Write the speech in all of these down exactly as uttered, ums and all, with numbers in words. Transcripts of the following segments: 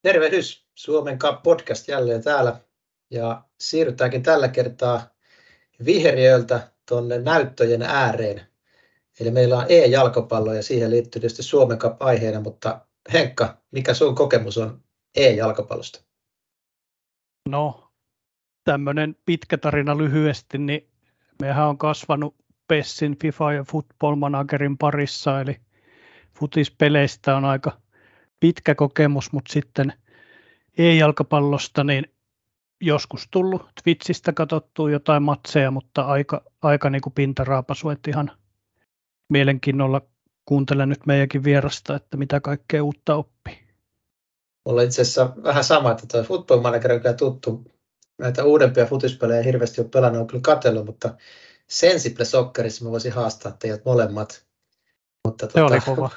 Tervehdys, Suomen Cup podcast jälleen täällä ja siirrytäänkin tällä kertaa viheriöltä tuonne näyttöjen ääreen. Eli meillä on e-jalkapallo ja siihen liittyy tietysti Suomen Cup aiheena, mutta Henkka, mikä sun kokemus on e-jalkapallosta? No, tämmöinen pitkä tarina lyhyesti, niin mehän on kasvanut PESin, FIFA ja Football Managerin parissa, eli futispeleistä on aika pitkä kokemus, mutta sitten e-jalkapallosta niin joskus tullut Twitchistä katsottua jotain matseja, mutta aika, aika niin kuin pintaraapasu, että ihan mielenkiinnolla kuuntelen nyt meidänkin vierasta, että mitä kaikkea uutta oppii. Mulla itse asiassa vähän sama, että tuo Football Manager on kyllä tuttu. Näitä uudempia futispelejä hirveästi ole pelannut, on kyllä katsellut, mutta Sensible Soccerissa mä voisin haastaa teidät molemmat. Mutta se tota, oli kova.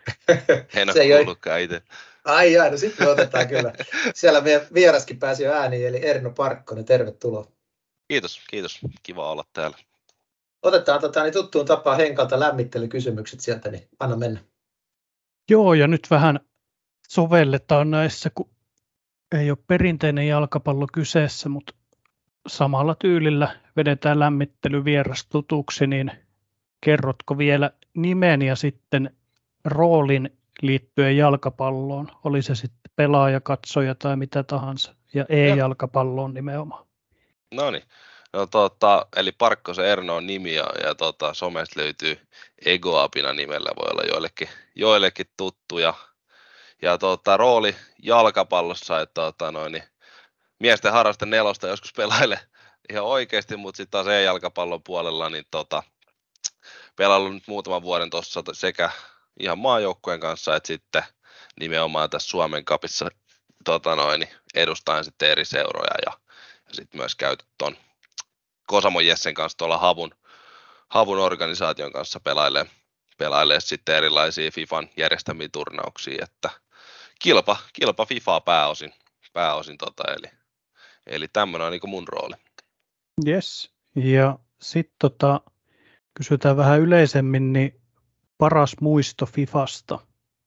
En ole kuullutkaan itse. Ai jaa, no sitten me otetaan kyllä. Siellä meidän vieraskin pääsi jo ääniin, eli Erno Parkkonen, tervetuloa. Kiitos, kiitos. Kiva olla täällä. Otetaan tota, niin tuttuun tapaan Henkalta lämmittelykysymykset sieltä, niin anna mennä. Joo, ja nyt vähän sovelletaan näissä, kun ei ole perinteinen jalkapallo kyseessä, mutta samalla tyylillä vedetään lämmittely vieras tutuksi, niin kerrotko vielä nimen ja sitten roolin liittyen jalkapalloon, oli se sitten pelaaja, katsoja tai mitä tahansa, ja e-jalkapalloon nimenomaan. No niin, no, tota, eli Parkkosen Erno on nimi ja, ja tota, somesta löytyy Egoapina nimellä, voi olla joillekin, joillekin tuttu ja, ja tota, rooli jalkapallossa, että tota, noin, niin, miesten harraste nelosta joskus pelaile ihan oikeasti, mutta sitten taas e-jalkapallon puolella niin tota, pelaillut nyt muutaman vuoden tuossa sekä ihan maajoukkueen kanssa, että sitten nimenomaan tässä Suomen Cupissa tota noin, edustaen sitten eri seuroja ja, ja sitten myös käyty tuon Kosamon Jessen kanssa tuolla Havun, Havun organisaation kanssa pelailee, pelailee sitten erilaisia FIFAn järjestämiä turnauksia, että kilpa, kilpa FIFAa pääosin, pääosin tota, eli, eli tämmöinen on niin kuin mun rooli. Yes, ja sitten tota, kysytään vähän yleisemmin, niin paras muisto FIFasta?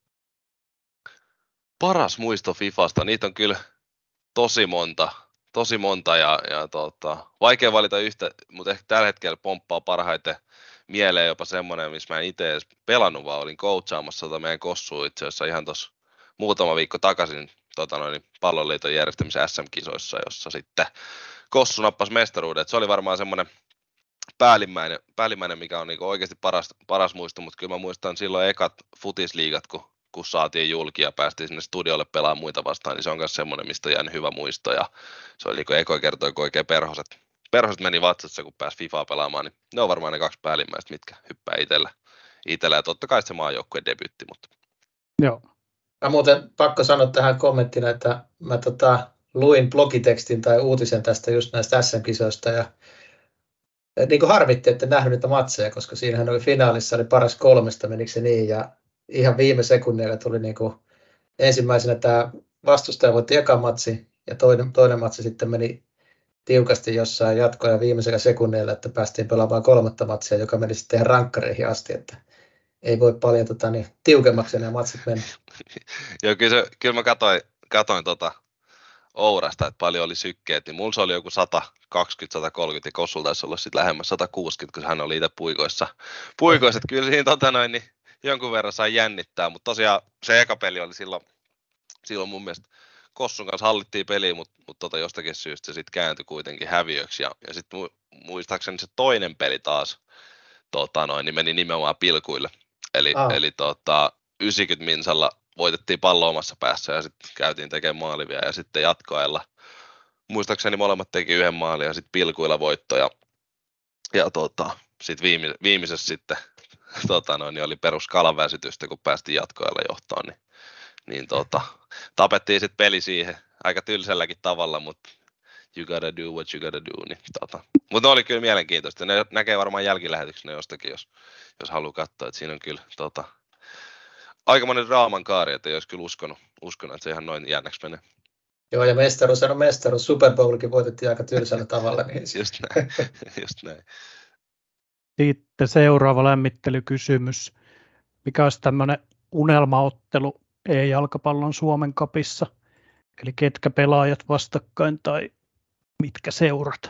Paras muisto FIFasta, niitä on kyllä tosi monta, tosi monta ja, ja tota, vaikea valita yhtä, mutta ehkä tällä hetkellä pomppaa parhaiten mieleen jopa semmoinen, missä mä en itse edes pelannut, vaan olin coachaamassa tota meidän Kossua itse asiassa ihan tuossa muutama viikko takaisin tota noin, Palloliiton järjestämisen S M-kisoissa, jossa sitten Kossu nappasi mestaruudet. Se oli varmaan semmoinen päällimmäinen, päällimmäinen mikä on niinku oikeasti paras, paras muisto, mutta kyllä mä muistan silloin ekat futisliigat, kun, kun saatiin julki ja päästiin sinne studiolle pelaamaan muita vastaan, niin se on myös semmoinen, mistä on jäänyt hyvä muisto. Ja se oli niinku Eko kertoi, kun oikein perhoset, perhoset meni vatsassa, kun pääsi FIFAa pelaamaan, niin ne on varmaan ne kaksi päällimmäistä, mitkä hyppää itsellä. itsellä. Ja totta kai se maajoukkueen debyytti. Mutta... Joo. Mä muuten pakko sanoa tähän kommenttina, että mä tota, luin blogitekstin tai uutisen tästä just näistä S M-kisoista ja niin kuin harmitti, että en nähnyt niitä matseja, koska siinähän oli finaalissa, oli paras kolmesta, menikö se niin, ja ihan viime sekunneilla tuli niin kuin ensimmäisenä tämä vastustaja voitti ekan matsi, ja toinen, toinen matsi sitten meni tiukasti jossain jatkoja viimeisellä sekunneilla, että päästiin pelaamaan kolmatta matsia, joka meni sitten ihan rankkareihin asti, että ei voi paljon tota, niin, tiukemmaksi nämä matsit mennä. Joo, kyllä, se, kyllä mä katoin, katoin tota Ourasta, että paljon oli sykkeet, niin mulla se oli joku sata kaksikymmentä sata kolmekymmentä ja Kossulla taisi olla sitten lähemmäs sata kuusikymmentä, kun hän oli itse puikoissa. Puikoissa, että kyllä siinä tota noin, niin jonkun verran sai jännittää, mutta tosiaan se eka peli oli silloin, silloin mun mielestä Kossun kanssa hallittiin peliä, mutta, mutta tota jostakin syystä se sitten kääntyi kuitenkin häviöksi ja, ja sitten muistaakseni se toinen peli taas tota noin, niin meni nimenomaan pilkuille, eli, ah. eli tota, yhdeksänkymmentä minsalla voitettiin pallo omassa päässä ja sitten käytiin tekemään maalivia ja sitten jatkoajalla muistaakseni molemmat teki yhden maalin ja sitten pilkuilla voittoja. Ja tota, sitten viime, viimeisessä sitten tota noin, niin oli perus kalanväsytystä, kun päästiin jatkoajalla johtoon, niin, niin tota, tapettiin sitten peli siihen aika tylsälläkin tavalla, mutta you gotta do what you gotta do. Niin, tota. Mutta ne oli kyllä mielenkiintoista. Ne näkee varmaan jälkilähetyksenä jostakin, jos, jos haluaa katsoa, että siinä on kyllä tota, aikamoinen draaman kaari, että ei olisi kyllä uskonut, uskonut että se ihan noin jännäksi menee. Joo, ja mestaruus on mestaruus. Super Bowlkin voitettiin aika tylsällä tavalla. Niin... just näin, just näin. Sitten seuraava lämmittelykysymys. Mikä olisi tämmöinen unelmaottelu e-jalkapallon Suomen Cupissa? Eli ketkä pelaajat vastakkain tai mitkä seurat?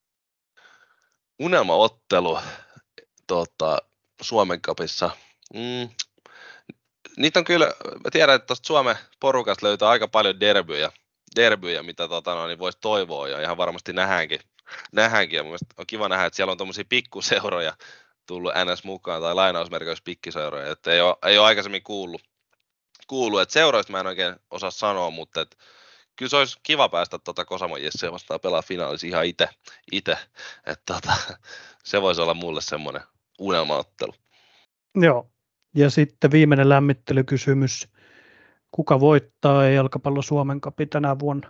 Unelmaottelu tota, Suomen Cupissa. Mm. Niitä on kyllä, mä tiedän, että tuosta Suomen porukasta löytää aika paljon derbyjä, derbyjä mitä tota, no, niin voisi toivoa ja ihan varmasti nähdäänkin. nähdäänkin. Ja mun mielestä on kiva nähdä, että siellä on tuommoisia pikkuseuroja tullut N S mukaan tai lainausmerkeissä pikkiseuroja, että ei ole, ei ole aikaisemmin kuullut, kuullut. Että seuroista mä en oikein osaa sanoa, mutta et, kyllä se olisi kiva päästä tuota Kosamon Jesseä vastaan pelaa finaalissa ihan itse, ite. Että tota, se voisi olla mulle semmoinen unelmaottelu. Joo, ja sitten viimeinen lämmittelykysymys. Kuka voittaa jalkapallo Suomen Cupin tänä vuonna?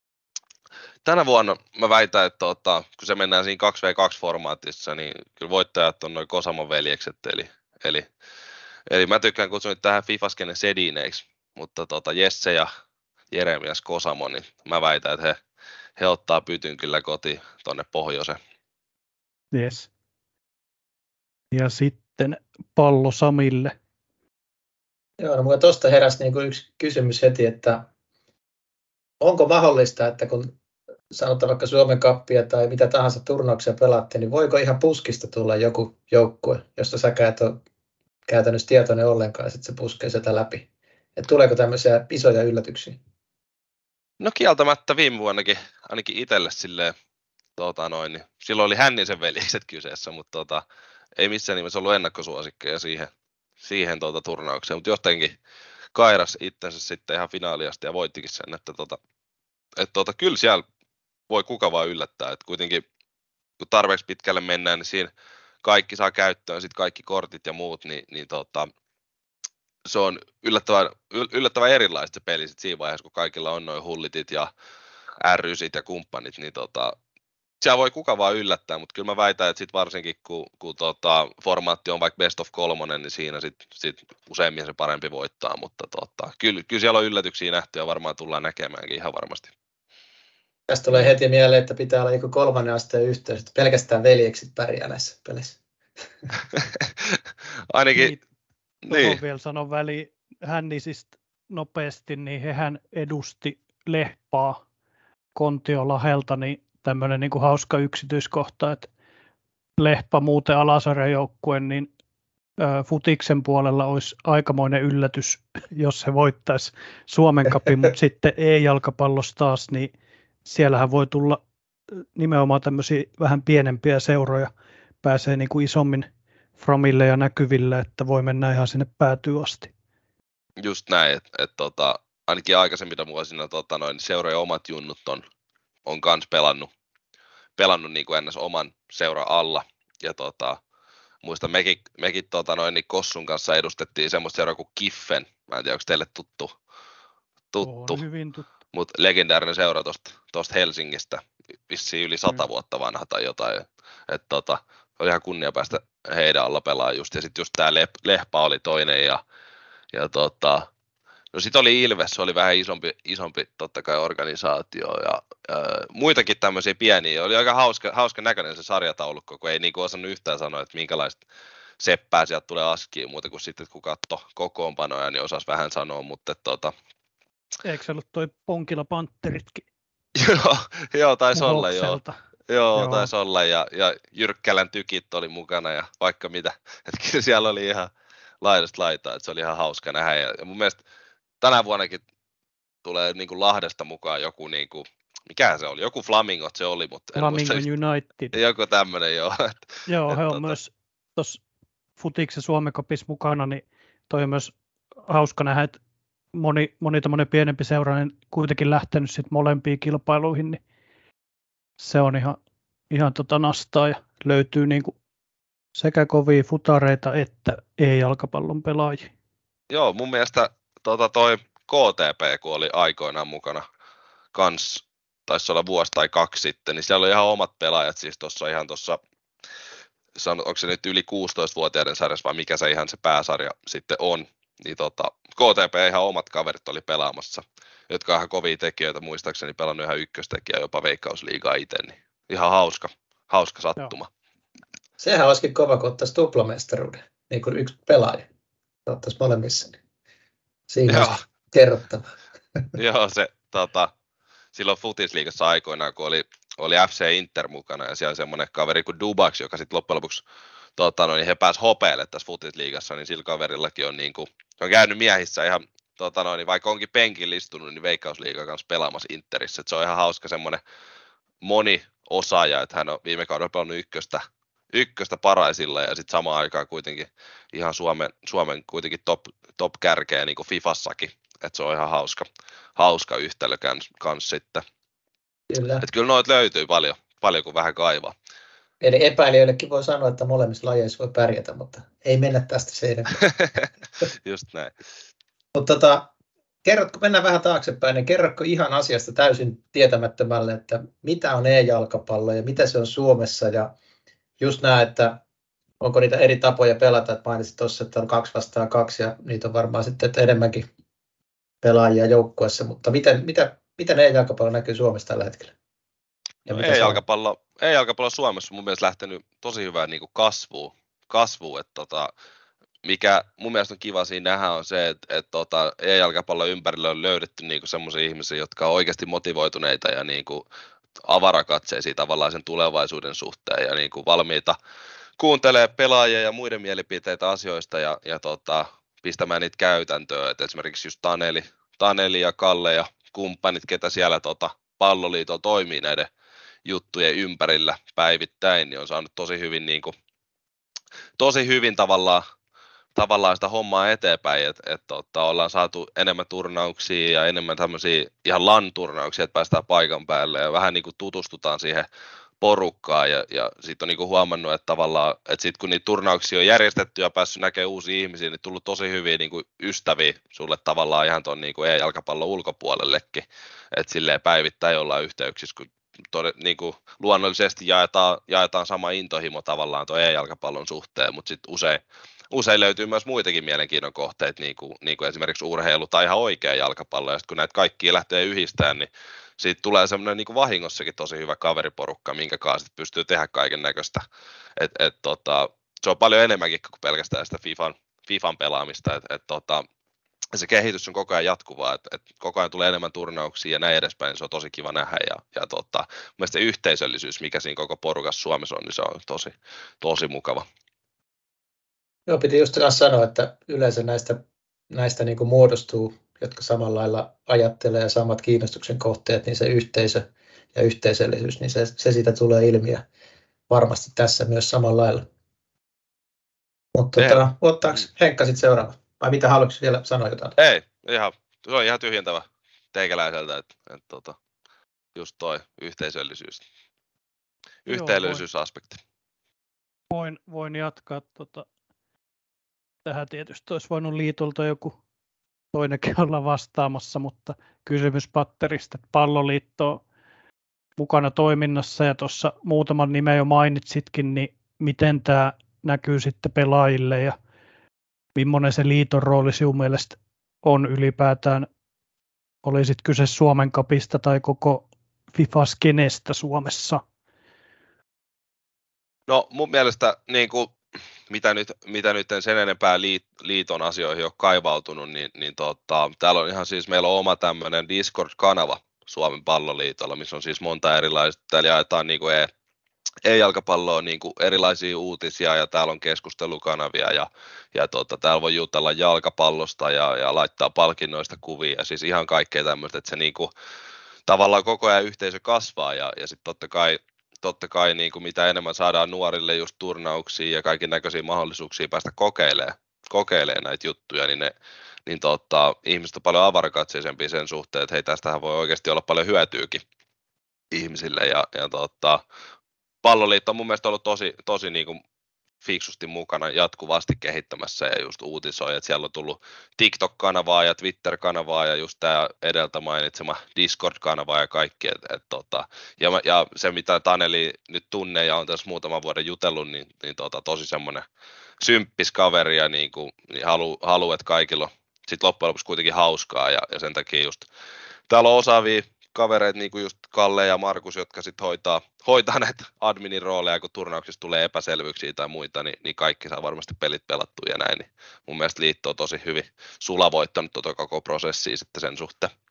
Tänä vuonna mä väitän, että tota, kun se mennään siinä kaksi vastaan kaksi formaatissa, niin kyllä voittajat on noin Kosamon veljekset, eli, eli, eli mä tykkään kutsua nyt tähän Fifaskenen sedineiksi, mutta tota, Jesse ja Jeremias Kosamo, niin mä väitän, että he, he ottaa pytyn kyllä kotiin tonne pohjoiseen. Yes. Ja sitten pallo Samille. Joo, no mulla tuosta heräsi niin kuin yksi kysymys heti, että onko mahdollista, että kun sanotaan vaikka Suomen Cupia tai mitä tahansa turnauksia pelaatte, niin voiko ihan puskista tulla joku joukkue, josta sä et ole käytännössä tietoinen ollenkaan ja sitten se puskee sitä läpi? Et tuleeko tämmöisiä isoja yllätyksiä? No kieltämättä viime vuonnakin ainakin itselle silleen, tota noin, niin silloin oli Hännisen veljekset kyseessä, mutta tota, ei missään nimessä ollut ennakkosuosikkeja siihen, siihen tuota turnaukseen, mutta jotenkin kairas itsensä sitten ihan finaaliasti ja voittikin sen, että tota, et tota, kyllä siellä voi kuka vaan yllättää, että kuitenkin kun tarpeeksi pitkälle mennään, niin siinä kaikki saa käyttöön, sit kaikki kortit ja muut, niin, niin tota, se on yllättävän, yllättävän erilaista se peli sit siinä vaiheessa, kun kaikilla on noin hullitit ja ärrysit ja kumppanit, niin tota, siellä voi kuka vaan yllättää, mutta kyllä mä väitän, että sit varsinkin kun, kun tota, formaatti on vaikka best of kolmonen, niin siinä sit, sit useimmin se parempi voittaa, mutta tota, kyllä, kyllä siellä on yllätyksiä nähty ja varmaan tullaan näkemäänkin ihan varmasti. Tästä tulee heti mieleen, että pitää olla joku kolmannen asteen yhteys, että pelkästään veljekset pärjää näissä peleissä. Ainakin, niin. niin. Vielä sanon väliin Hännisistä nopeasti, niin hehän edusti Lehpaa Kontiolahelta, niin tämmöinen niin kuin hauska yksityiskohta, että Lehpä muuten alasarjan joukkue, niin ä, Futiksen puolella olisi aikamoinen yllätys, jos he voittaisi Suomen Cupin, mutta sitten E-jalkapallossa taas, niin siellähän voi tulla nimenomaan tämmöisiä vähän pienempiä seuroja, pääsee niin kuin isommin framille ja näkyville, että voi mennä ihan sinne päätyyn asti. Just näin, että et, tota, ainakin aikaisemmina vuosina tota, noin, seurojen omat junnut on, on kans pelannut, pelannut niin kuin ennäs oman seuran alla. Ja tota, muistan, mekin, mekin tota, noin, niin Kossun kanssa edustettiin semmoista seuraa kuin Kiffen. Mä en tiedä, onko teille tuttu. tuttu. On hyvin tuttu. Mutta legendaarinen seura tuosta Helsingistä, vissiin yli sata mm. vuotta vanha tai jotain. Et, tota, oli ihan kunnia päästä heidän alla pelaa just. Ja sitten just tämä Lehpä oli toinen. Ja, ja tota, no sitten oli Ilves, se oli vähän isompi, isompi totta kai organisaatio. Ja, ja muitakin tämmöisiä pieniä. Oli aika hauska, hauska näköinen se sarjataulukko, kun ei niinku osannut yhtään sanoa, että minkälaista seppää sieltä tulee askiin. Muuta kuin sitten, kun katsoi kokoonpanoja, niin osasi vähän sanoa. Mutta tota, eikö se ollut toi Ponkila Pantteritkin? joo, joo, taisi olla, joo. Joo, joo. taisi olla, ja, ja Jyrkkälän tykit oli mukana, ja vaikka mitä. Että kyllä siellä oli ihan laidasta laitaa, että se oli ihan hauska nähdä. Ja, ja mun mielestä tänä vuonnakin tulee niin kuin Lahdesta mukaan joku, niin kuin, mikähän se oli, joku Flamingot se oli, mutta en Flamingo muista, United. joku tämmöinen, joo. Et, joo, et, he on tota... myös tuossa Futiksen Suomen Cupissa mukana, niin toi on myös hauska nähdä, että moni, moni tämmöinen pienempi seura niin kuitenkin lähtenyt sitten molempiin kilpailuihin, niin se on ihan, ihan tota nastaa ja löytyy niinku sekä kovia futareita että ei-jalkapallon pelaajia. Joo, mun mielestä tota, toi K T P, kun oli aikoinaan mukana kans, taisi olla vuosi tai kaksi sitten, niin siellä oli ihan omat pelaajat, siis tuossa ihan tuossa, onko se nyt yli kuusitoistavuotiaiden sarjassa vai mikä se ihan se pääsarja sitten on, niin tota, K T P ihan omat kaverit oli pelaamassa, jotka on ihan kovia tekijöitä, muistaakseni pelannut ihan ykköstekijä, jopa Veikkausliigaa itse, niin ihan hauska, hauska sattuma. Joo. Sehän olisikin kova, kun ottaisi tuplamestaruuden, niin kuin yksi pelaaja ottaisi molemmissa, niin siinä Joo. olisi kerrottavaa. Joo, se, tota, silloin Futisliigassa aikoinaan, kun oli, oli F C Inter mukana ja siellä semmoinen kaveri kuin Dubaks, joka sitten loppujen lopuksi tota, no, niin he pääsivät hopeelle tässä Futisliigassa, niin sillä kaverillakin on, niin kuin, on käynyt miehissä ihan, tota, no, niin vaikka onkin penkillä istunut, niin Veikkausliigan kanssa pelaamassa Interissä. Et se on ihan hauska semmoinen moni osaaja, että hän on viime kaudella pelannut ykköstä, ykköstä paraisilla ja sitten samaan aikaan kuitenkin ihan Suomen, Suomen kuitenkin top, top kärkeä niin kuin Fifassakin. Että se on ihan hauska, hauska yhtälö kans, kans sitten. Kyllä. Et kyllä noita löytyy paljon, paljon kuin vähän kaivaa. Eli epäilijöillekin voi sanoa, että molemmissa lajeissa voi pärjätä, mutta ei mennä tästä se enemmän. Just näin. Mutta tota, kerrotko, mennään vähän taaksepäin, niin kerrotko ihan asiasta täysin tietämättömälle, että mitä on e-jalkapallo ja mitä se on Suomessa ja just nämä, että onko niitä eri tapoja pelata, että mainitsit tuossa, että on kaksi vastaan kaksi ja niitä on varmaan sitten että enemmänkin pelaajia joukkueessa, mutta miten, mitä, miten e-jalkapallo näkyy Suomessa tällä hetkellä? No, e-jalkapallo, e-jalkapallo Suomessa on mun mielestä lähtenyt tosi hyvään niin kuin kasvuun, kasvuun että tota, mikä mun mielestä on kiva siinä nähdä on se, että, että tota, e-jalkapallon ympärillä on löydetty niin kuin semmoisia ihmisiä, jotka on oikeasti motivoituneita ja niin kuin avarakatseisia tavallaan sen tulevaisuuden suhteen ja niin kuin valmiita kuuntelee pelaajia ja muiden mielipiteitä asioista ja, ja tota, pistämään niitä käytäntöön. Et esimerkiksi just Taneli, Taneli ja Kalle ja kumppanit, ketä siellä tota, Palloliitolla toimii näiden juttujen ympärillä päivittäin, niin on saanut tosi hyvin, niin kuin, tosi hyvin tavallaan, tavallaan sitä hommaa eteenpäin, että et, tota, ollaan saatu enemmän turnauksia ja enemmän tämmöisiä ihan LAN-turnauksia, että päästään paikan päälle ja vähän niin kuin tutustutaan siihen porukkaa ja, ja sitten on niinku huomannut, että tavallaan, että sit kun niitä turnauksia on järjestetty ja päässyt näkemään uusia ihmisiä, niin tullut tosi hyviä niinku ystäviä sulle tavallaan ihan tuon niinku e-jalkapallon ulkopuolellekin, että silleen päivittäin ollaan yhteyksissä, kun tode, niinku luonnollisesti jaetaan, jaetaan sama intohimo tavallaan tuon e-jalkapallon suhteen, mutta sitten usein, usein löytyy myös muitakin mielenkiinnon kohteita, niin kuin, niin kuin esimerkiksi urheilu tai ihan oikea jalkapallo, ja sitten kun näitä kaikkia lähtee yhdistämään, niin siitä tulee semmoinen niin kuin vahingossakin tosi hyvä kaveriporukka, minkä kanssa pystyy tehdä kaiken näköistä. Et, et, tota, se on paljon enemmänkin kuin pelkästään sitä FIFAn, FIFAn pelaamista, et, et, tota, se kehitys on koko ajan jatkuvaa, että et koko ajan tulee enemmän turnauksia ja näin edespäin, se on tosi kiva nähdä, ja, ja tota, mielestäni se yhteisöllisyys, mikä siinä koko porukassa Suomessa on, niin se on tosi, tosi mukava. Joo, piti just sanoa, että yleensä näistä, näistä niin kuin muodostuu, jotka samalla lailla ajattelee ja samat kiinnostuksen kohteet, niin se yhteisö ja yhteisöllisyys, niin se, se siitä tulee ilmi ja varmasti tässä myös samalla lailla. Mutta tota, ottaako Henkka sitten seuraava? Vai mitä haluatko vielä sanoa jotain? Ei, ihan, se on ihan tyhjentävä teikäläiseltä, että et, tota, just toi yhteisöllisyys, yhteisöllisyysaspekti. Voin, voin jatkaa. Tota, tähän tietysti olisi voinut liitolta joku toinenkin olla vastaamassa, mutta kysymys patterista, että Palloliitto on mukana toiminnassa ja tuossa muutaman nimen jo mainitsitkin, niin miten tämä näkyy sitten pelaajille ja millainen se liiton rooli sinun mielestä on ylipäätään, olisit kyse Suomen Cupista tai koko FIFA-skenestä Suomessa? No mun mielestä niin kuin, mitä, nyt, mitä nyt en sen enempää liiton asioihin ole kaivautunut, niin, niin tota, täällä on ihan siis, meillä on oma tämmöinen Discord-kanava Suomen Palloliitolla, missä on siis monta erilaista, täällä jaetaan niin kuin e- e-jalkapalloa niin kuin erilaisia uutisia ja täällä on keskustelukanavia ja, ja tota, täällä voi jutella jalkapallosta ja, ja laittaa palkinnoista kuvia ja siis ihan kaikkea tämmöistä, että se niin kuin, tavallaan koko ajan yhteisö kasvaa ja, ja sitten totta kai totta kai niin kuin mitä enemmän saadaan nuorille just turnauksia ja kaiken näköisiä mahdollisuuksia päästä kokeilemaan, kokeilemaan näitä juttuja, niin, ne, niin tota, ihmiset on paljon avarakatseisempia sen suhteen, että hei, tästähän voi oikeasti olla paljon hyötyäkin ihmisille. Ja, ja tota, Palloliitto on mun mielestä ollut tosi, tosi niin kuin fiksusti mukana jatkuvasti kehittämässä ja just uutisoi, että siellä on tullut TikTok-kanavaa ja Twitter-kanavaa ja just tämä edeltä mainitsema Discord-kanava ja kaikki. Et, et, tota, ja, ja se, mitä Taneli nyt tunne ja on tässä muutaman vuoden jutellut, niin, niin tota, tosi semmoinen symppis kaveri ja niin kuin, niin halu, halu, että kaikilla on sit loppujen lopuksi kuitenkin hauskaa ja, ja sen takia just täällä on osaavia kavereita, niin kuin just Kalle ja Markus, jotka sitten hoitaa, hoitaa näitä adminin rooleja, kun turnauksissa tulee epäselvyyksiä tai muita, niin, niin kaikki saa varmasti pelit pelattua ja näin. Niin mun mielestä liitto on tosi hyvin sulavoittanut tuota koko prosessia sitten sen suhteen.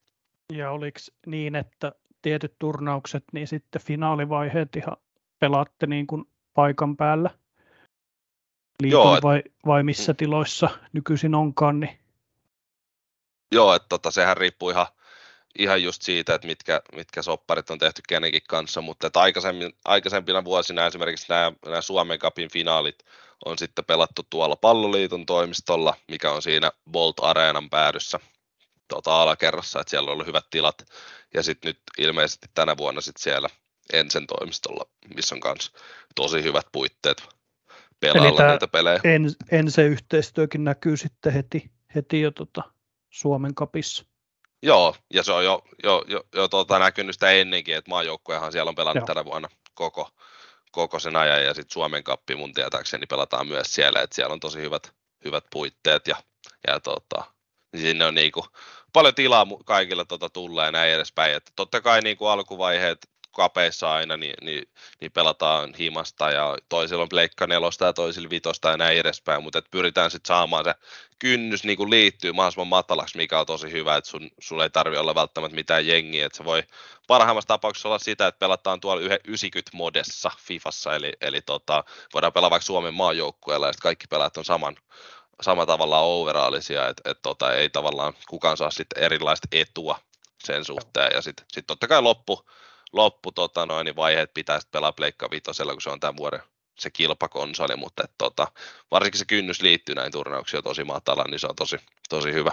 Ja oliko niin, että tietyt turnaukset, niin sitten finaalivaiheet ihan pelaatte niin kuin paikan päällä liikoin vai, vai missä tiloissa nykyisin onkaan? Niin... Joo, että tota, sehän riippuu ihan, ihan just siitä, että mitkä, mitkä sopparit on tehty kenenkin kanssa, mutta että aikaisemmin, aikaisempina vuosina esimerkiksi nämä, nämä Suomen Cupin finaalit on sitten pelattu tuolla Palloliiton toimistolla, mikä on siinä Bolt Areenan päädyssä tota, alakerrassa, että siellä on ollut hyvät tilat, ja sitten nyt ilmeisesti tänä vuonna sitten siellä Ensen toimistolla, missä on myös tosi hyvät puitteet pelailla niitä pelejä. En, Ense-yhteistyökin näkyy sitten heti, heti jo tota Suomen Cupissa. Joo, ja se on jo, jo, jo, jo tuota, näkynyt sitä ennenkin, että maajoukkuehan siellä on pelannut Joo. tänä vuonna koko, koko sen ajan, ja sitten Suomen Cup mun tietääkseni pelataan myös siellä, että siellä on tosi hyvät, hyvät puitteet, ja, ja tota, niin sinne on niinku paljon tilaa kaikilla tota tulla ja näin edespäin, että totta kai niinku alkuvaiheet kapeissa aina, niin, niin, niin pelataan himasta ja toisilla on pleikka nelosta ja toisilla vitosta ja näin edespäin, mutta pyritään sitten saamaan se kynnys niin kuin liittyy mahdollisimman matalaksi, mikä on tosi hyvä, että sun, sulla ei tarvitse olla välttämättä mitään jengiä, että se voi parhaimmassa tapauksessa olla sitä, että pelataan tuolla yhdeksänkymmentä-modessa Fifassa, eli, eli tota, voidaan pelaa vaikka Suomen maajoukkueella ja sitten kaikki pelaat on saman, sama tavallaan overallisia, että et, tota, ei tavallaan kukaan saa sitten erilaista etua sen suhteen ja sitten sit totta kai loppu loppu tota noin, niin vaiheet pitää sitten pelaa Pleikka vitosella, kun se on tämän vuoden se kilpakonsoli, mutta et, tota, varsinkin se kynnys liittyy näin turnauksiin tosi matala, niin se on tosi, tosi hyvä.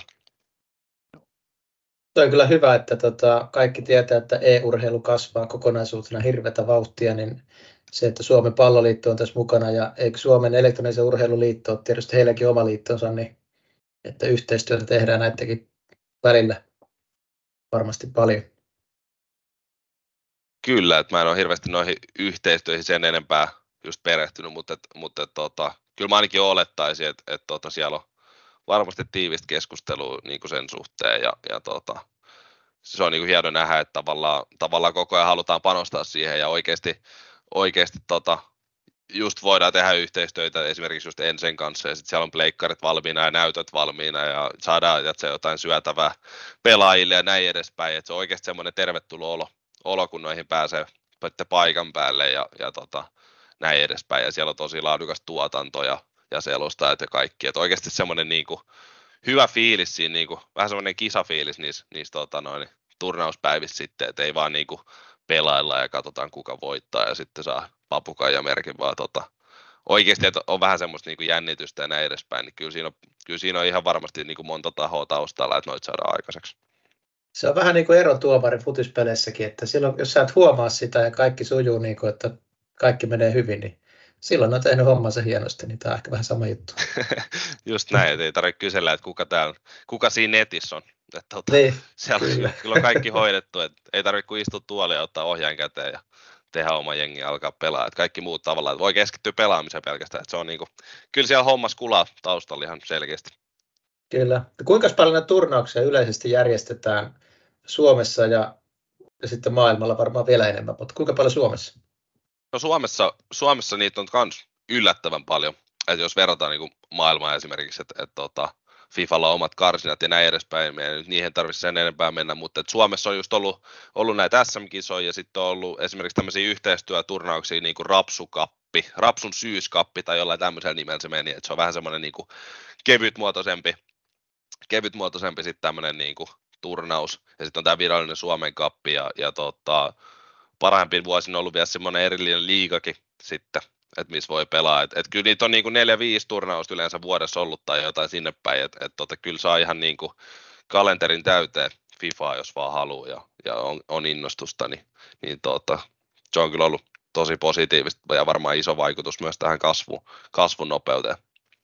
Se on kyllä hyvä, että tota, kaikki tietää, että e-urheilu kasvaa kokonaisuutena hirveätä vauhtia, niin se, että Suomen palloliitto on tässä mukana ja eikö Suomen elektronisen urheiluliitto ole tietysti heilläkin oma liittonsa, niin että yhteistyötä tehdään näidenkin välillä varmasti paljon. Kyllä, että mä en ole hirveästi noihin yhteistyöihin sen enempää just perehtynyt, mutta, mutta et, tota, kyllä mä ainakin olettaisin, että et, tota, siellä on varmasti tiivistä keskustelua niin kuin sen suhteen ja, ja tota, se on niin kuin hieno nähdä, että tavallaan, tavallaan koko ajan halutaan panostaa siihen ja oikeasti, oikeasti tota, just voidaan tehdä yhteistyötä esimerkiksi just Ensen kanssa ja sitten siellä on pleikkarit valmiina ja näytöt valmiina ja saadaan että se jotain syötävää pelaajille ja näin edespäin, että se on oikeasti semmoinen tervetuloa olo. olo, kun noihin pääsee paikan päälle ja, ja tota, näin edespäin. Ja siellä on tosi laadukas tuotanto ja, ja selostajat ja kaikki. Et oikeasti semmoinen niinku, hyvä fiilis siinä, niinku, vähän semmoinen kisafiilis niissä, niissä tota, noin, turnauspäivissä sitten, että ei vaan niinku, pelailla ja katsotaan kuka voittaa ja sitten saa papukaijamerkin, vaan tota, oikeasti että on vähän semmoista niinku, jännitystä ja näin edespäin. Niin kyllä, siinä on, kyllä siinä on ihan varmasti niinku, monta tahoa taustalla, että noita saadaan aikaiseksi. Se on vähän niin kuin erotuomari futispeleissäkin, että silloin, jos sä et huomaa sitä ja kaikki sujuu, niin kuin, että kaikki menee hyvin, niin silloin on tehnyt hommansa hienosti, niin tämä on ehkä vähän sama juttu. Just näin, että ei tarvitse kysellä, että kuka, täällä, kuka siinä netissä on. Että, tuota, niin, siellä kyllä. Kyllä on kaikki hoidettu, että ei tarvitse kuin istua tuolle ja ottaa ohjaan käteen ja tehdä oma jengi ja alkaa pelaa. Että kaikki muut tavallaan, että voi keskittyä pelaamiseen pelkästään. Että se on niin kuin, kyllä siellä hommas kulaa taustalla ihan selkeästi. Kyllä. Kuinka paljon näitä turnauksia yleisesti järjestetään Suomessa ja, ja sitten maailmalla varmaan vielä enemmän, mutta kuinka paljon Suomessa? No Suomessa, Suomessa niitä on myös yllättävän paljon, että jos verrataan niin kuin maailmaa esimerkiksi, että, että, että Fifalla on omat karsinat ja näin edespäin, meidän nyt niihin tarvitse sen enempää mennä, mutta että Suomessa on just ollut, ollut näitä S M-kisoja ja sitten on ollut esimerkiksi tämmöisiä yhteistyöturnauksia niin kuin Rapsukappi, Rapsun syyskappi tai jollain tämmöisellä nimellä se meni, että se on vähän semmoinen niin kuin kevytmuotoisempi, kevytmuotoisempi sitten tämmöinen niin kuin turnaus ja sitten on tämä virallinen Suomen Cup ja, ja tota, parhaimpin vuosina on ollut vielä semmoinen erillinen liigakin sitten, että missä voi pelaa. Et, et kyllä niitä on niinku neljä viisi turnausta yleensä vuodessa ollut tai jotain sinne päin, että et tota, kyllä saa ihan niinku kalenterin täyteen Fifaa, jos vaan haluaa ja, ja on, on innostusta, niin, niin tota, se on kyllä ollut tosi positiivista ja varmaan iso vaikutus myös tähän kasvuun, kasvun nopeuteen.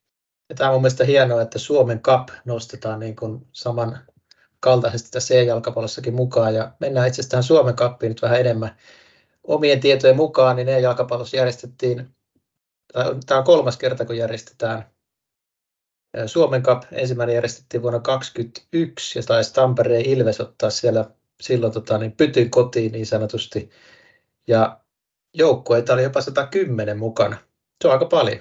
Ja tämä on mun mielestä hienoa, että Suomen Cup nostetaan niin kuin saman kaltaisesti tässä e-jalkapallossakin mukaan ja mennään itse asiassa tähän Suomen Cupiin nyt vähän enemmän. Omien tietojen mukaan niin e-jalkapallossa järjestettiin, tämä on kolmas kerta kun järjestetään Suomen Cup, ensimmäinen järjestettiin vuonna kaksituhattakaksikymmentäyksi ja taisi Tampereen Ilves ottaa siellä silloin tota, niin pytyn kotiin niin sanotusti ja joukkueita oli jopa sata kymmenen mukana, se on aika paljon.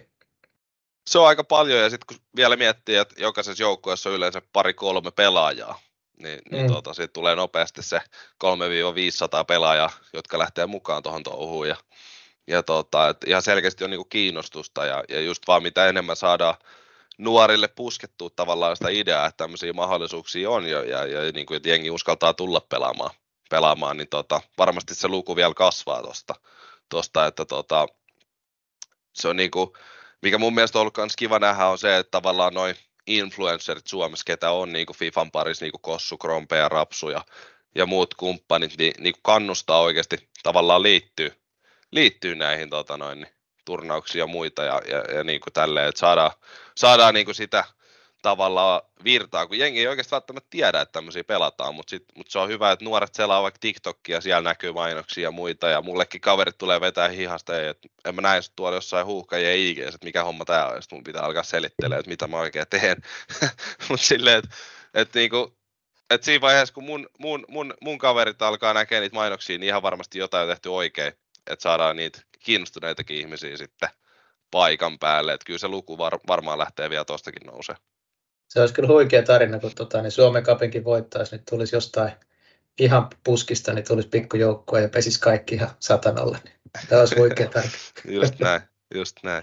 Se on aika paljon ja sitten kun vielä miettii, että jokaisessa joukkueessa on yleensä pari kolme pelaajaa, niin, niin Mm. tuota, siitä tulee nopeasti se kolme viisisataa pelaajaa, jotka lähtee mukaan tuohon touhuun. Ja, ja tota, et ihan selkeästi on niinku kiinnostusta ja, ja just vaan mitä enemmän saadaan nuorille puskettua tavallaan sitä ideaa, että tämmöisiä mahdollisuuksia on ja, ja, ja niin kuin, että jengi uskaltaa tulla pelaamaan, pelaamaan niin tota, varmasti se luku vielä kasvaa tuosta, tosta, että tota, se on niin kuin, mikä mun mielestä on ollut myös kiva nähdä on se, että tavallaan noin influencerit Suomessa, ketä on niin kuin FIFAn parissa, niin kuin Kossu, Krompe ja Rapsu ja, ja muut kumppanit, niin, niin kuin kannustaa oikeasti tavallaan liittyy, liittyy näihin tota noin, niin, turnauksia ja muita ja, ja, ja niin kuin tälleen, että saadaan, saadaan niin kuin sitä tavallaan virtaa, kun jengi ei oikeasti välttämättä tiedä, että tämmöisiä pelataan, mutta, sit, mutta se on hyvä, että nuoret selaa vaikka TikTokia, siellä näkyy mainoksia ja muita, ja mullekin kaverit tulee vetää hihasta, että en mä näe tuolla jossain huuhkajien I G:ssä, että mikä homma tää on, ja mun pitää alkaa selittelemään, että mitä mä oikein teen, mutta silleen, että et niinku, et siinä vaiheessa, kun mun, mun, mun, mun kaverit alkaa näkee niitä mainoksia, niin ihan varmasti jotain on tehty oikein, että saadaan niitä kiinnostuneitakin ihmisiä sitten paikan päälle, että kyllä se luku var, varmaan lähtee vielä tostakin nousee. Se olisi kyllä huikea tarina, kun tota, niin Suomen Cupinkin voittaisi, niin tulisi jostain ihan puskista, niin tulisi pikkujoukkue ja pesisi kaikki ihan satanalle. Niin tämä olisi huikea tarina. Just näin, just näin.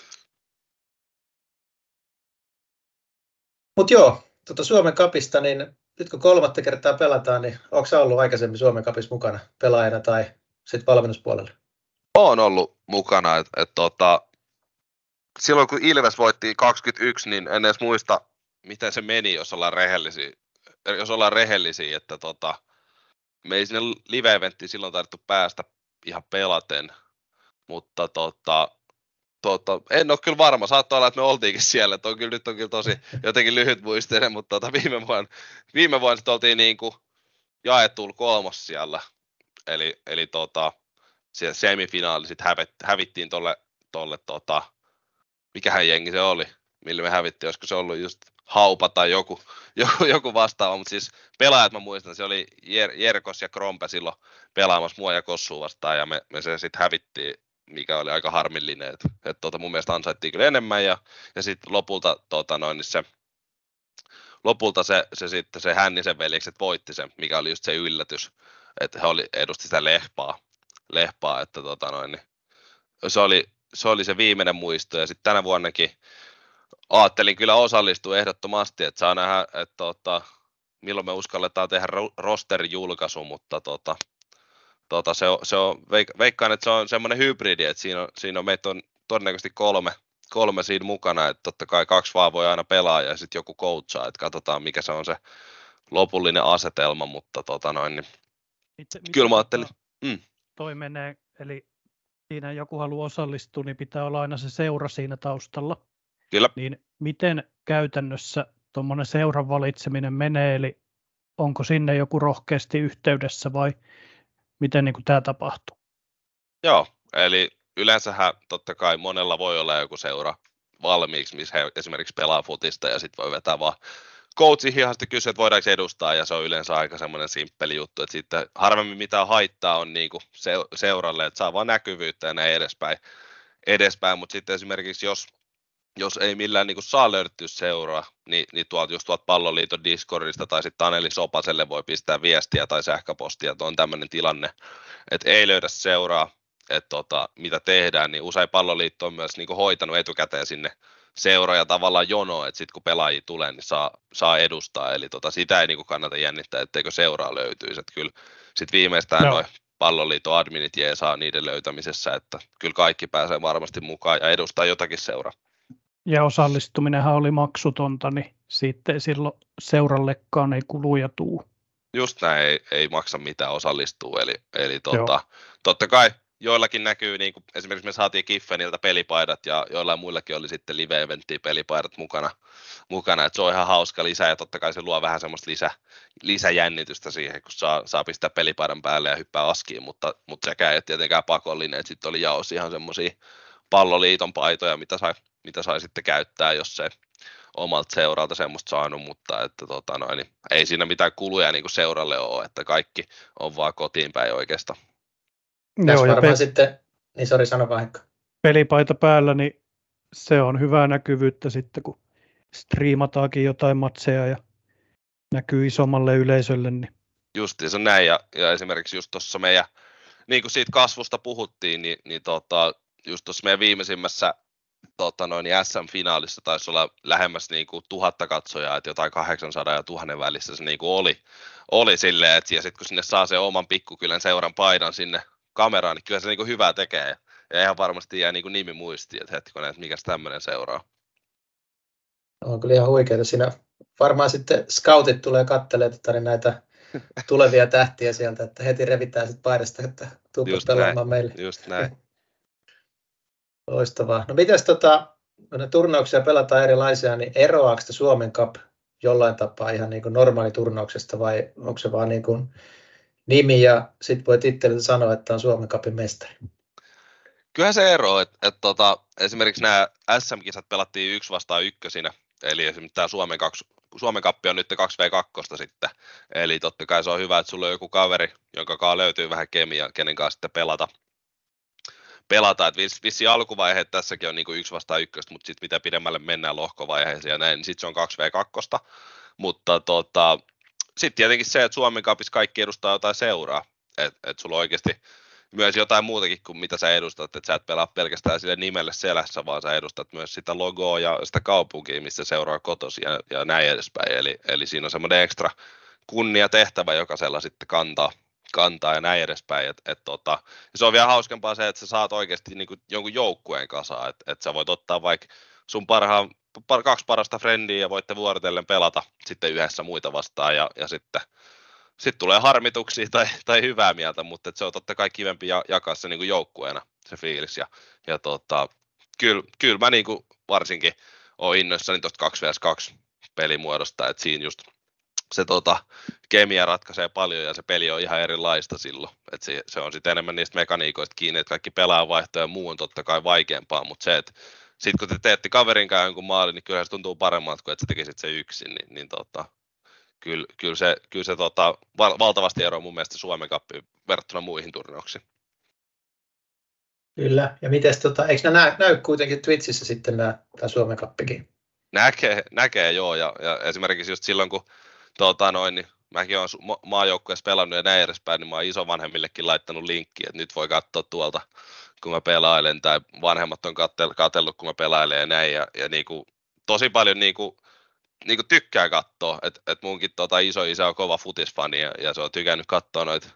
Mutta joo, tuota Suomen Cupista, niin nyt kun kolmatta kertaa pelataan, niin onko sä ollut aikaisemmin Suomen Cupissa mukana pelaajana tai sitten valmennuspuolella? Olen ollut mukana, että et, tota, silloin kun Ilves voitti kaksikymmentäyksi, niin en edes muista, miten se meni, jos ollaan rehellisiä, jos ollaan rehellisiä että tota, me ei sinne live-eventtiin silloin taidettu päästä ihan pelaten, mutta tota, tota, en ole kyllä varma, saattaa olla, että me oltiinkin siellä, että on kyllä, nyt on kyllä tosi jotenkin lyhytmuisteinen, mutta tota, viime vuonna, viime vuonna sitten oltiin niin kuin jaettuun kolmas siellä, eli, eli tota, siellä semifinaali sitten hävit, hävittiin tolle, tolle tota, mikähän jengi se oli, millä me hävittiin, olisiko se ollut just Haupa tai joku, joku, joku vastaava, mutta siis pelaajat mä muistan, se oli Jer, Jerkos ja Krompe silloin pelaamassa mua ja Kossua vastaan ja me, me se sitten hävittiin, mikä oli aika harmillinen, että et, tota, mun mielestä ansaittiin kyllä enemmän ja, ja sitten lopulta, tota, noin, niin se, lopulta se, se, sitten, se Hännisen veljekset voitti sen, mikä oli just se yllätys, että he oli, edusti sitä lehpaa, lehpaa että tota, noin, niin, se oli se oli se viimeinen muisto ja sitten tänä vuonnakin ajattelin kyllä osallistua ehdottomasti, että saa nähdä, että tota, milloin me uskalletaan tehdä rosterijulkaisu, mutta tota, tota, se on, se on, veikkaan, että se on semmoinen hybridi, että siinä on, siinä on meitä on todennäköisesti kolme, kolme siinä mukana, että totta kai kaksi vaan voi aina pelaa ja sitten joku coachaa, että katsotaan mikä se on se lopullinen asetelma, mutta tota noin, niin Itse, kyllä mä ajattelin. Mm. Toi menee, eli siinä joku haluaa osallistua, niin pitää olla aina se seura siinä taustalla. Kyllä. Niin miten käytännössä tuommoinen seuran valitseminen menee, eli onko sinne joku rohkeasti yhteydessä vai miten niin kuin tämä tapahtuu? Joo, eli yleensähän totta kai monella voi olla joku seura valmiiksi, missä he esimerkiksi pelaa futista ja sitten voi vetää vaan coachin hihasta kysyä, että voidaanko edustaa ja se on yleensä aika semmoinen simppeli juttu, että sitten harvemmin mitään haittaa on niinku seuralle, että saa vaan näkyvyyttä ja näin edespäin, edespäin. Mutta sitten esimerkiksi jos, jos ei millään niinku saa löydettyä seuraa, niin, niin tuolta just tuolta Palloliiton Discordista tai sitten Taneli Sopaselle voi pistää viestiä tai sähköpostia, että on tämmöinen tilanne, että ei löydä seuraa, että tota, mitä tehdään, niin usein Palloliitto on myös niinku hoitanut etukäteen sinne seuraa ja tavallaan jono, että sitten kun pelaajia tulee, niin saa, saa edustaa, eli tota, sitä ei niinku kannata jännittää, etteikö seuraa löytyisi, että kyllä sitten viimeistään no. noin Palloliiton adminit jeesaa niiden löytämisessä, että kyllä kaikki pääsee varmasti mukaan ja edustaa jotakin seuraa. Ja osallistuminenhan oli maksutonta, niin sitten silloin seurallekaan ei kuluja tuu. Just näin, ei, ei maksa mitään osallistua, eli, eli tota, totta kai joillakin näkyy, niin kuin esimerkiksi me saatiin Kiffeniltä pelipaidat ja joillain muillakin oli sitten live-eventtiä pelipaidat mukana, mukana, että se on ihan hauska lisä ja totta kai se luo vähän semmoista lisä, lisäjännitystä siihen, kun saa, saa pistää pelipaidan päälle ja hyppää askiin, mutta, mutta sekään ei tietenkään pakollinen, että sitten oli jaossa ihan semmoisia Palloliiton paitoja, mitä sai, mitä sai sitten käyttää, jos se omalta seuralta semmoista saanut, mutta että tota noin, niin ei siinä mitään kuluja niin kuin seuralle ole, että kaikki on vaan kotiin päin oikeastaan. Joo, ja varmaan pe- sitten, niin sori, sano vaikka. Pelipaita päällä, niin se on hyvää näkyvyyttä sitten, kun striimataankin jotain matseja ja näkyy isommalle yleisölle. Niin. Justiin se on näin, ja, ja esimerkiksi just tuossa meidän, niin kuin siitä kasvusta puhuttiin, niin, niin tota, just tuossa meidän viimeisimmässä tota noin, niin S M-finaalissa taisi olla lähemmäs niin kuin tuhatta katsojaa, että jotain kahdeksansataa ja tuhannen välissä se niin kuin oli, oli silleen, että ja sitten kun sinne saa sen oman pikkukylän seuran paidan sinne kameraan, niin kyllä se niin kuin hyvää tekee, ja, ja ihan varmasti jää niin kuin nimi muistiin, että hetkinen, että mikäs tämmöinen seuraa. On kyllä ihan huikeaa. Siinä varmaan sitten scoutit tulee katselemaan näitä tulevia tähtiä sieltä, että heti revitään sitten paidasta, että tuuppa pelaamaan meille. Just näin. Loistavaa. No mites tota, ne turnauksia pelataan erilaisia, niin eroaako se Suomen Cup jollain tapaa ihan niin kuin normaaliturnauksesta vai onko se vaan niin kuin nimi ja sitten voit itsellesi sanoa, että on Suomen Cupin mestari? Kyllähän se ero, että, että tota, esimerkiksi nämä S M-kisat pelattiin yksi vastaan ykkösinä, eli esimerkiksi tämä Suomen, kaksi, Suomen Cup on nyt kaksi vastaan kaksi sitten, eli totta kai se on hyvä, että sulla on joku kaveri, jonka kanssa löytyy vähän kemia, kenen kanssa sitten pelata. pelata. Että vissi alkuvaiheet tässäkin on niin kuin yksi vastaan ykköstä, mutta sitten mitä pidemmälle mennään lohkovaiheeseen ja näin, niin sitten se on kaksi vastaan kaksi. Mutta tota, sitten tietenkin se, että Suomen Cupissa kaikki edustaa jotain seuraa, että et sulla on oikeasti myös jotain muutakin kuin mitä sä edustat, että sä et pelaa pelkästään sille nimelle selässä, vaan sä edustat myös sitä logoa ja sitä kaupunkia, missä seuraa kotosi ja, ja näin edespäin. Eli, eli siinä on semmoinen ekstra kunnia tehtävä jokaisella sitten kantaa, kantaa ja näin edespäin. Et, et tota, se on vielä hauskempaa se, että sä saat oikeasti niinku jonkun joukkueen kasaan, että et sä voit ottaa vaikka sun parhaan, par, kaksi parasta frendiä ja voitte vuorotellen pelata sitten yhdessä muita vastaan ja, ja sitten Sitten tulee harmituksia tai, tai hyvää mieltä, mutta se on totta kai kivempi jakaa se niin kuin joukkueena, se fiilis. Ja, ja tota, kyllä, kyllä mä niin kuin varsinkin olen innoissani tuosta kaksi vastaan kaksi pelimuodosta, että siinä just se tota, kemia ratkaisee paljon ja se peli on ihan erilaista silloin. Et se, se on sitten enemmän niistä mekaniikoista kiinni, että kaikki pelaavaihto ja muu on totta kai vaikeampaa, mutta se, että sitten kun te teette kaverin kanssa jonkun maalin, niin kyllä se tuntuu paremmalta kuin että sä tekisit se yksin, niin, niin tota, Kyllä, kyllä se, kyllä se tota, val, valtavasti eroa mun mielestä Suomen Cupiin verrattuna muihin turnauksiin. Kyllä, ja mites, tota, eikö nämä näy, näy kuitenkin Twitchissä sitten nämä, tämä Suomen Cupikin? Näkee, näkee joo, ja, ja esimerkiksi just silloin, kun tota, noin, niin mäkin olen ma- maajoukkueessa pelannut ja näin edespäin, niin mä oon isovanhemmillekin laittanut linkkiä, että nyt voi katsoa tuolta, kun mä pelailen, tai vanhemmat on katsellut, kun mä pelailen ja näin, ja, ja niin kuin, tosi paljon niin kuin, niinku tykkää katsoa, että et munkin tota iso isä on kova futisfani ja, ja se on tykännyt katsoa noita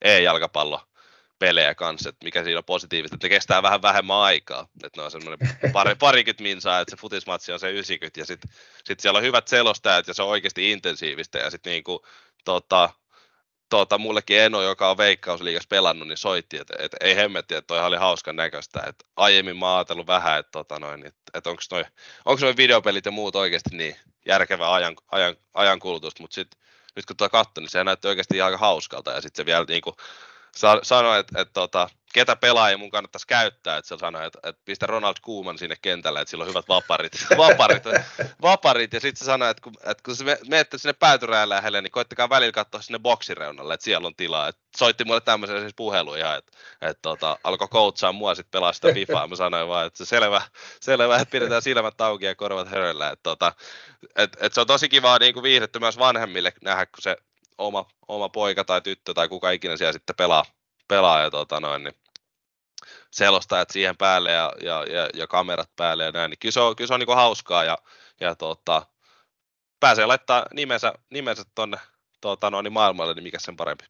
e-jalkapallopelejä kanssa, että mikä siinä on positiivista, että ne kestää vähän vähemmän aikaa, että ne on semmoinen pari, parikymmentä minsaa, että se futismatsi on se yhdeksänkymmentä ja sitten sit siellä on hyvät selostajat ja se on oikeasti intensiivistä ja sitten niinku tota, tota, mullekin Eno, joka on Veikkausliigassa pelannut, niin soitti, että et, ei hemmetti, että toi oli hauskan näköistä, että aiemmin mä oon ajatellut vähän, että tota noin, et, et onko noi, noi videopelit ja muut oikeasti niin järkevää ajan, ajan, ajankulutusta, mutta sitten nyt kun tuo katsoi, niin se näytti oikeasti aika hauskalta ja sitten se vielä niinku sanoi, että et, tota, ketä pelaajia mun kannattaisi käyttää, että se sanoi, että et pistä Ronald Koeman sinne kentälle, että sillä on hyvät vaparit, vaparit, vaparit ja sitten se sanoi, että kun, et kun se menette sinne päätyrään lähelle, niin koittakaa välillä katsoa sinne boksireunalle, että siellä on tilaa. Et soitti mulle tämmöisen siis puhelun ihan, että et, tota, alkoi coachaa mua sitten pelaa sitä Fifaa, mä sanoin vaan, että se selvä, selvä, että pidetään silmät auki ja korvat höröllä, että tota, et, et se on tosi kivaa niin kuin viihdetty myös vanhemmille nähdä, kun se oma, oma poika tai tyttö tai kuka ikinä siellä sitten pelaa, pelaa ja tota noin, niin selostajat siihen päälle ja, ja, ja, ja kamerat päälle ja näin, niin kyllä se on, kyllä se on niin kuin hauskaa ja, ja tota, pääsee laittaa nimensä, nimensä tuonne tota noin, maailmalle, niin mikä sen parempi.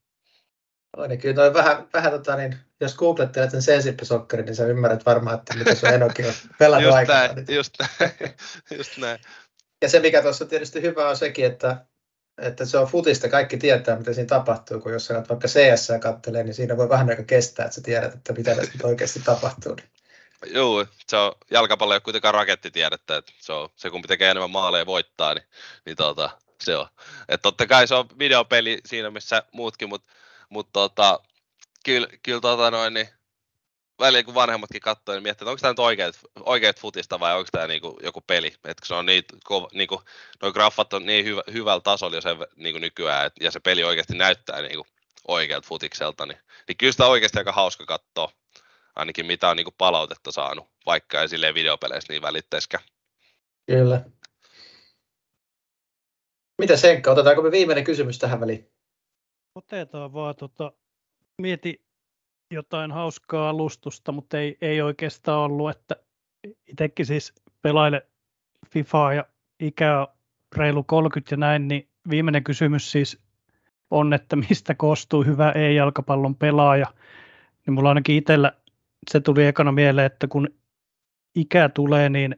No niin, kyllä toi vähän, vähän tota, niin, jos googlettelet sen Sensippe-sokkerin, niin sä ymmärrät varmaan, että mitä sun Enokin on pelannut just aikanaan. Näin, just näin, just näin. Ja se, mikä tuossa tietysti hyvä on sekin, että, että se on futista, kaikki tietää, mitä siinä tapahtuu, kun jos sä vaikka C S kattelee, niin siinä voi vähän aika kestää, että sä tiedät, että mitä tässä nyt oikeasti tapahtuu. Joo, se on, jalkapallo ei ole kuitenkaan rakettitiedettä, että se, on, se kumpi tekee enemmän maaleja voittaa, niin, niin tota, se on. Että totta kai se on videopeli siinä, missä muutkin, mutta mut tota, kyllä, kyllä tota noin, niin välillä kun vanhemmatkin katsoo, niin miettii, että onko tämä nyt oikeat, oikeat futista vai onko tämä niinku joku peli. Että se on niitä, niinku, nuo graffat on niin hyvä, hyvällä tasolla jo se, niinku nykyään, et, ja se peli oikeasti näyttää niinku oikealta futikselta, niin, niin kyllä sitä oikeasti aika hauska katsoa. Ainakin mitä on niinku palautetta saanut, vaikka ei silleen videopeleissä niin välittäisikään. Kyllä. Mitä Senkka, otetaanko me viimeinen kysymys tähän väliin? Otetaan vaan, tota, mieti jotain hauskaa alustusta, mutta ei, ei oikeastaan ollut, että itsekin siis pelaile FIFAa ja ikää reilu kolmekymmentä ja näin, niin viimeinen kysymys siis on, että mistä koostuu hyvä e-jalkapallon pelaaja. Niin mulla ainakin itsellä se tuli ekana mieleen, että kun ikä tulee, niin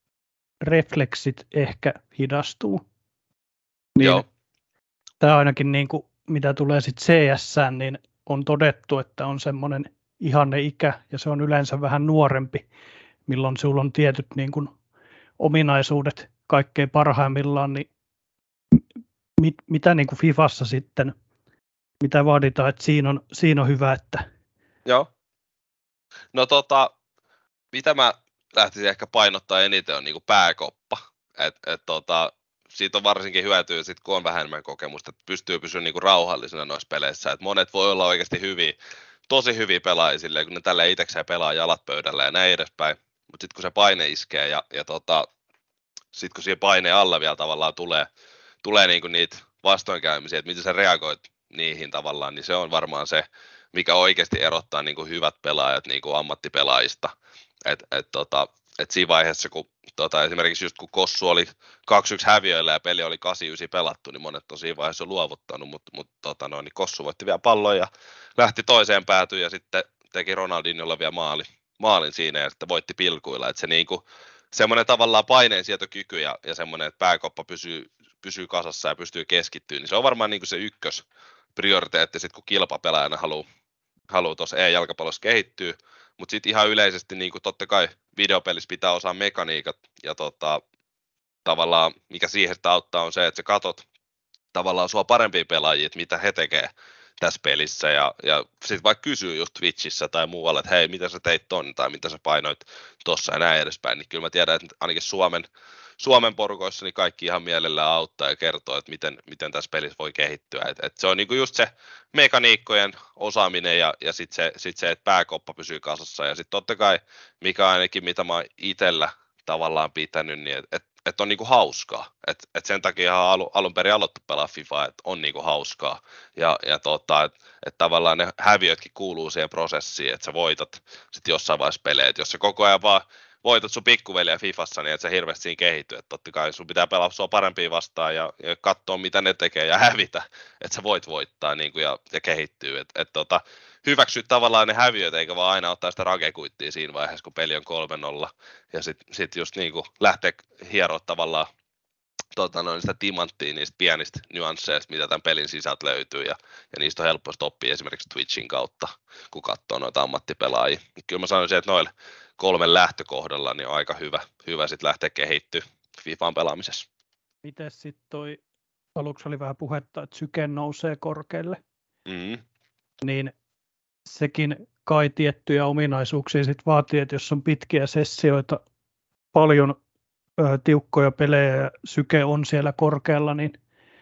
refleksit ehkä hidastuu. Niin Joo. tämä ainakin niin kuin, mitä tulee sitten C S:ään, niin on todettu, että on semmoinen ihanne ikä ja se on yleensä vähän nuorempi, milloin sulla on tietyt niin kuin ominaisuudet kaikkein parhaimmillaan, niin mit, mitä niin kuin Fifassa sitten, mitä vaaditaan, että siinä on, siinä on hyvä, että... Joo. No tota, mitä mä lähtisin ehkä painottaa eniten on niinku pääkoppa. Et, et tota, siitä on varsinkin hyötyä sit, kun on vähän enemmän kokemusta, että pystyy pysyä niinku rauhallisena noissa peleissä. Et monet voi olla oikeasti hyviä, tosi hyviä pelaajia silleen, kun ne tällä itsekseen pelaa jalat pöydällä ja näin edespäin. Mutta sitten kun se paine iskee ja, ja tota, sitten kun siihen paineen alla vielä tavallaan tulee, tulee niinku niitä vastoinkäymisiä, että miten sä reagoit niihin tavallaan, niin se on varmaan se, mikä oikeasti erottaa niinku hyvät pelaajat niinku ammattipelaajista. Et, et, tota, et siinä vaiheessa, kun tota, esimerkiksi just kun Kossu oli kaksi yksi häviöillä ja peli oli kahdeksan yhdeksän pelattu, niin monet on siinä vaiheessa luovuttanut, mutta mut, tota, no, niin Kossu voitti vielä pallon ja lähti toiseen päätyyn ja sitten teki Ronaldinholla vielä maali, maalin siinä ja sitten voitti pilkuilla. Et se niinku, semmoinen tavallaan paineensietokyky ja, ja semmoinen, että pääkoppa pysyy, pysyy kasassa ja pystyy keskittymään, niin se on varmaan niinku se ykkös prioriteetti, sit kun kilpapelaajana haluaa haluu tuossa e-jalkapallossa kehittyä, mutta sitten ihan yleisesti niin kuin totta kai videopelissä pitää osaa mekaniikat ja tota, tavallaan mikä siihen sitä auttaa on se, että sä katot tavallaan sua parempia pelaajia, että mitä he tekee tässä pelissä ja, ja sitten vaikka kysyy just Twitchissä tai muualla, että hei, mitä sä teit ton tai mitä sä painoit tossa ja näin edespäin, niin kyllä mä tiedän, että ainakin Suomen, Suomen porukoissa niin kaikki ihan mielellään auttaa ja kertoo, että miten, miten tässä pelissä voi kehittyä. Et, et se on niinku just se mekaniikkojen osaaminen ja, ja sitten se, sit se, että pääkoppa pysyy kasassa ja sitten totta kai, mikä ainakin mitä mä oon itsellä tavallaan pitänyt, niin että et, et on niinku hauskaa. Et, et sen takia ihan alu, alun perin aloittu pelaa FIFA, että on niinku hauskaa. Ja, ja tota, että et tavallaan ne häviötkin kuuluu siihen prosessiin, että sä voitat sitten jossain vaiheessa pelejä. Et jos sä koko ajan vaan voitat sun pikkuveliä Fifassa, niin et sä hirveästi siinä kehity. Et totta kai sun pitää pelaa sua parempia vastaan ja, ja katsoa, mitä ne tekee ja hävitä, että sä voit voittaa niin kuin, ja, ja kehittyy. Et, et, tota, hyväksyä tavallaan ne häviöt, eikä vaan aina ottaa sitä rakekuittia siinä vaiheessa, kun peli on kolme nolla. Ja sitten sit just niin kuin lähteä hieroa tavallaan tota, noin sitä timanttia niistä pienistä nyansseista, mitä tämän pelin sisältä löytyy. Ja, ja niistä on helposti oppia esimerkiksi Twitchin kautta, kun katsoo noita ammattipelaajia. Kyllä mä sanoisin, että noille kolmen lähtökohdalla niin on aika hyvä, hyvä sitten lähteä kehittyä FIFAn pelaamisessa. Miten sitten toi, aluksi oli vähän puhetta, että syke nousee korkealle, Mm-hmm. niin sekin kai tiettyjä ominaisuuksia sit vaatii, että jos on pitkiä sessioita, paljon ö, tiukkoja pelejä ja syke on siellä korkealla, niin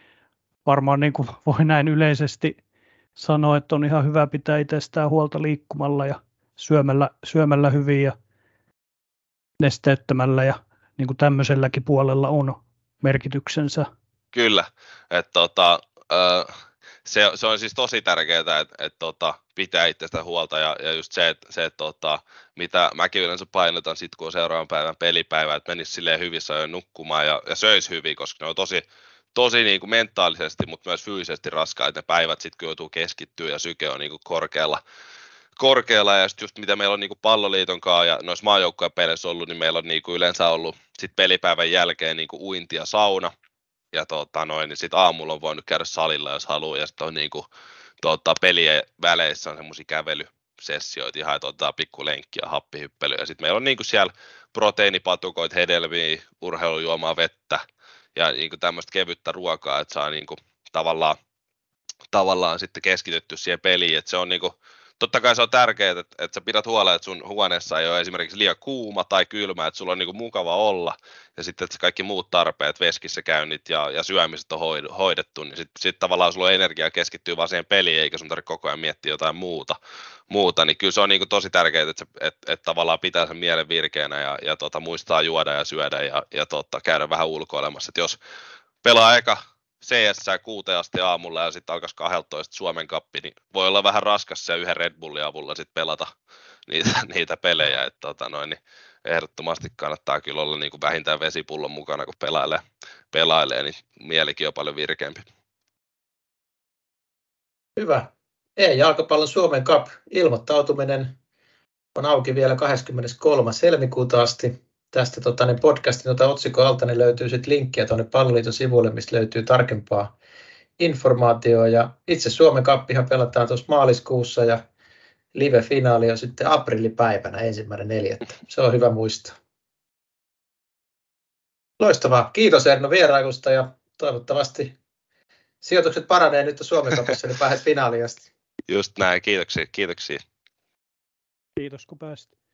varmaan niin kuin voi näin yleisesti sanoa, että on ihan hyvä pitää itsestään huolta liikkumalla ja syömällä, syömällä hyvin ja nesteyttämällä ja niin kuin tämmöiselläkin puolella on merkityksensä. Kyllä, että tota, se, se on siis tosi tärkeää, että et, tota, pitää itsestä huolta ja, ja just se, että se, et, tota, mitä mäkin yleensä painotan sitten, kun on seuraavan päivän pelipäivä, että menisi silleen hyvissä ajoin nukkumaan ja, ja söisi hyvin, koska ne on tosi, tosi niin kuin mentaalisesti, mutta myös fyysisesti raskaita ne päivät, sitten kun joutuu keskittyä ja syke on niin kuin korkealla. korkealla ja sitten just mitä meillä on niinku palloliiton kanssa ja noissa maajoukkojen peleissä ollut, niin meillä on niinku yleensä ollut sit pelipäivän jälkeen niinku uinti ja sauna ja tota noin, niin sitten aamulla on voinut käydä salilla, jos haluaa ja sitten on niinku tota, pelien väleissä on semmoisia kävelysessioita, ihan tota, pikkulenkkiä, happihyppelyä ja sitten meillä on niinku siellä proteiinipatukoita, hedelmiä, urheilujuomaa, vettä ja niinku tämmöistä kevyttä ruokaa, että saa niinku tavallaan, tavallaan sitten keskitytty siihen peliin, että se on niinku totta kai se on tärkeää, että, että sä pidät huolen, että sun huoneessa ei ole esimerkiksi liian kuuma tai kylmä, että sulla on niin kuin mukava olla ja sitten että kaikki muut tarpeet, veskissä käynnit ja, ja syömiset on hoidettu, niin sitten sit tavallaan sulla on energiaa keskittyä vaan siihen peliin, eikä sun tarvitse koko ajan miettiä jotain muuta, muuta. Niin kyllä se on niin kuin tosi tärkeää, että, että, että tavallaan pitää sen mielen virkeänä ja, ja tota, muistaa juoda ja syödä ja, ja tota, käydä vähän ulkoilemassa, että jos pelaa eka C S kuuteen asti aamulla ja sitten alkaisi kaksitoista Suomen Cuppi, niin voi olla vähän raskas se yhden Red Bullin avulla sitten pelata niitä, niitä pelejä. Et, tota noin, niin ehdottomasti kannattaa kyllä olla niin kuin vähintään vesipullon mukana, kun pelailee, pelailee, niin mielikin on paljon virkeämpi. Hyvä. E-jalkapallon Suomen Cup ilmoittautuminen on auki vielä kahdeskymmeneskolmas helmikuuta asti. Tästä tota, niin podcastin tota, otsikon alta niin löytyy sit linkkiä tuonne Palloliiton sivuille, mistä löytyy tarkempaa informaatiota. Ja itse Suomen Cuppihan pelataan tuossa maaliskuussa ja live-finaali on sitten aprillipäivänä ensimmäinen neljättä. Se on hyvä muistaa. Loistavaa. Kiitos Erno vierailusta ja toivottavasti sijoitukset paranee nyt Suomen Cupissa, niin pääset finaaliin asti. Just näin, kiitoksia. kiitoksia. Kiitos kun pääsit.